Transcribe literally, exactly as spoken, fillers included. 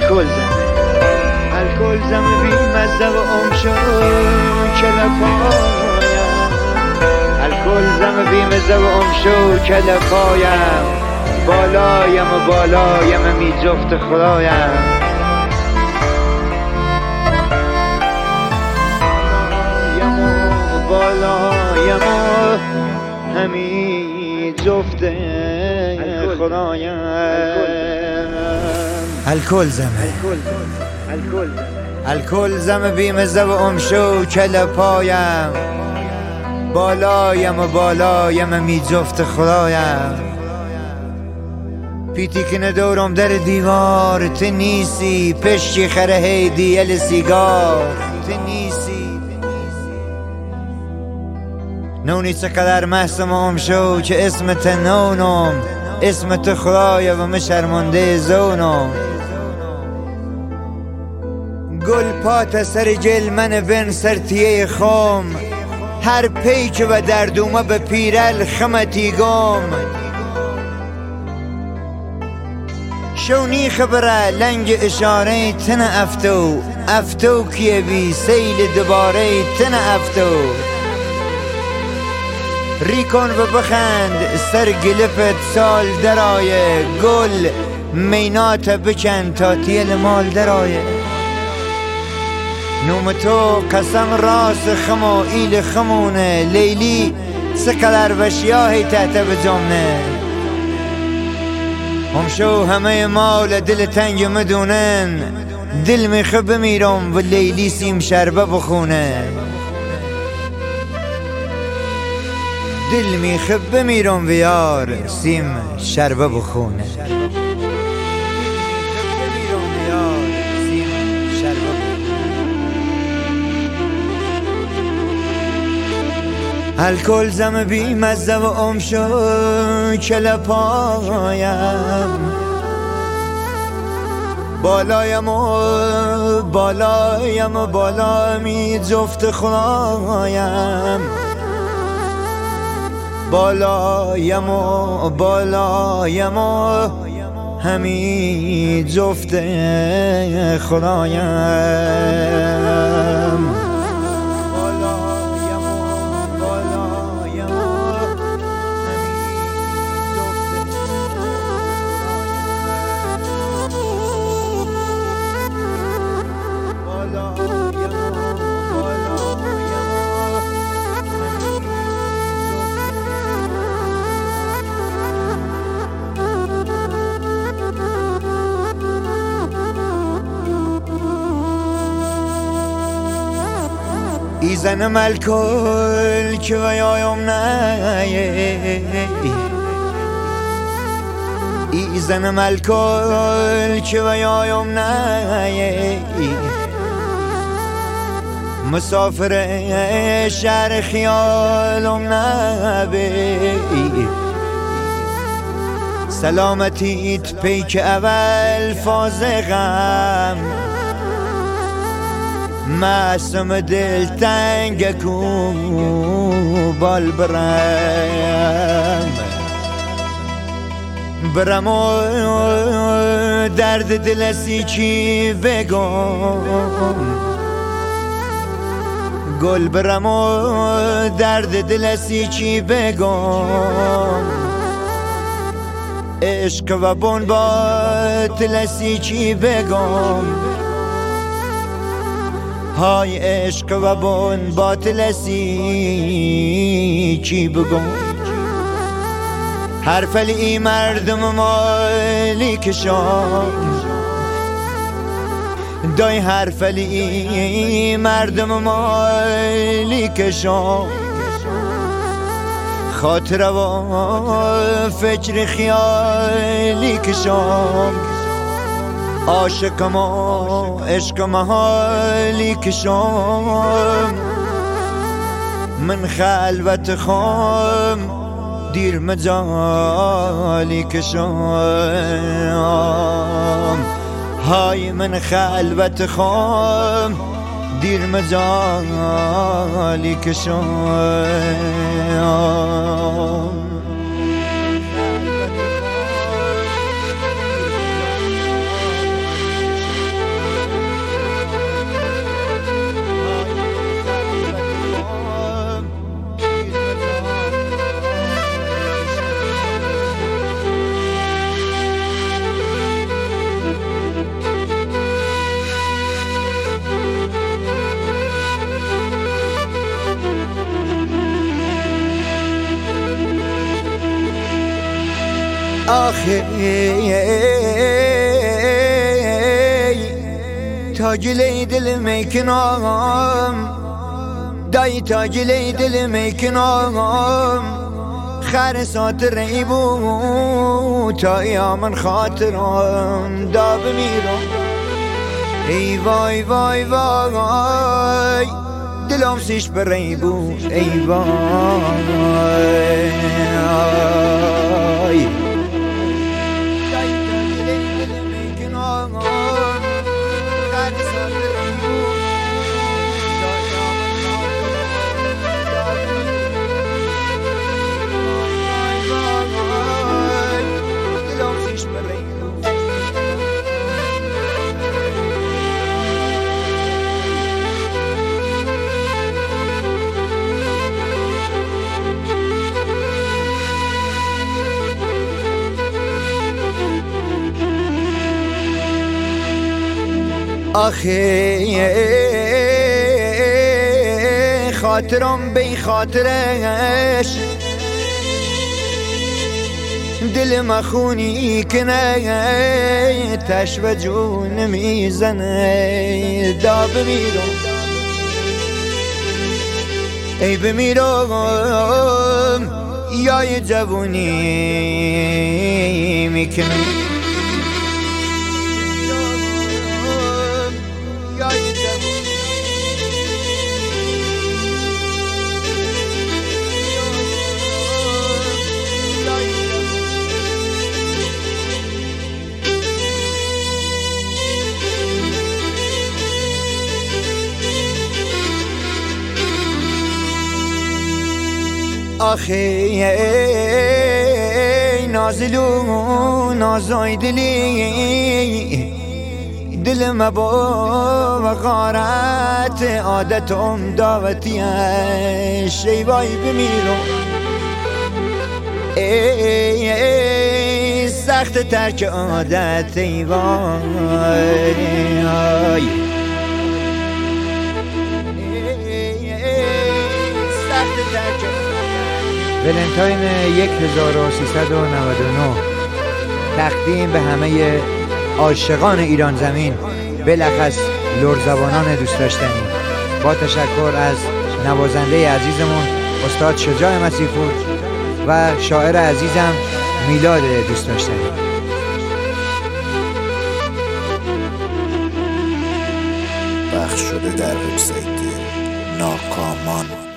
الکل زمه الکل زمه بی مزه و امشو کلپایم الکل زمه بی مزه و امشو کلپایم بالایم و بالایم می جفت خدایم بالایم و همی جفت خدایم الکل زمه الکل زمه بی مزه و امشو کلپایم بالایم و بالایم می جفت خدایم پیتی کنه دورم در دیوار تو نیستی پشتی خره هیدی ال سیگار تو نیستی نونی چقدر محسم امشو که اسم تنونم اسم تو خدایا و مشرمنده زونم گل پات سر جل من بن سرتیه خم هر پیک و دردومه به پیرل خمتی گم شونی خبره لنگ اشاره تن افتو افتو کیه بی سیل دوباره تن افتو ریکن و بخند سر گلفت سال درایه گل مینات بکن تا تیل مال درایه نوم تو قسم راس خمو ایل خمونه لیلی سقدر وشیاهی تحت بجمنه همشو همه مال دل تنگ مدونن دل میخه بمیرم و لیلی سیم شربه بخونه دل میخه بمیرم و یار سیم شربه بخونه الکل زمه بی مزه و امشو کلپایم بالایم و بالایم و بالامی جفت خدایم بالایم و بالایم و همی جفت خدایم ایزنم الکل که ویایم نه ایزنم الکل که ویایم نه مسافر شهر خیالم نبی سلامتیت پیک اول فازغم معصوم دل تنگ کو بال برم برم و درد دل سی چی بگم گل برم و درد دل سی چی بگم عشق و بون باطل سی چی بگم های عشق و بون باطل سی چی بگم هر فلی مردم مالی کشم دای هر فلی مردم مالی کشم خاطر و فکر خیالی کشم عاشقم و عشقم حالی کشم من خلوت خم دیر مجالی کشم های من خلوت خم دیر مجالی کشم آخه تاجلی دل میکنم دای تاجلی دل میکنم خر ساتر ایبو تا یامن خاطرم دا بمیرم ای وای وای وای دلم سیش بر ایبو ای وای آخه خاطرم بی خاطرش دل مخونی کنه تش و جون میزنه دا بمیرم ای بمیرم یا جوونی میکنه آخه نازلو نازای دلی دل ما با غارت عادتم دعوتیش ای وای بمیرم ای, ای سخت ترک عادت ای وای سخت ترک ولنتاین هزار و سیصد و نود و نه تقدیم به همه عاشقان ایران زمین، بلخص لرزبانان دوست داشتنی، با تشکر از نوازنده عزیزمون استاد شجاع مسیح‌پور و شاعر عزیزم میلاد دوست داشتنی. پخش شده در وبسایت ناکامان.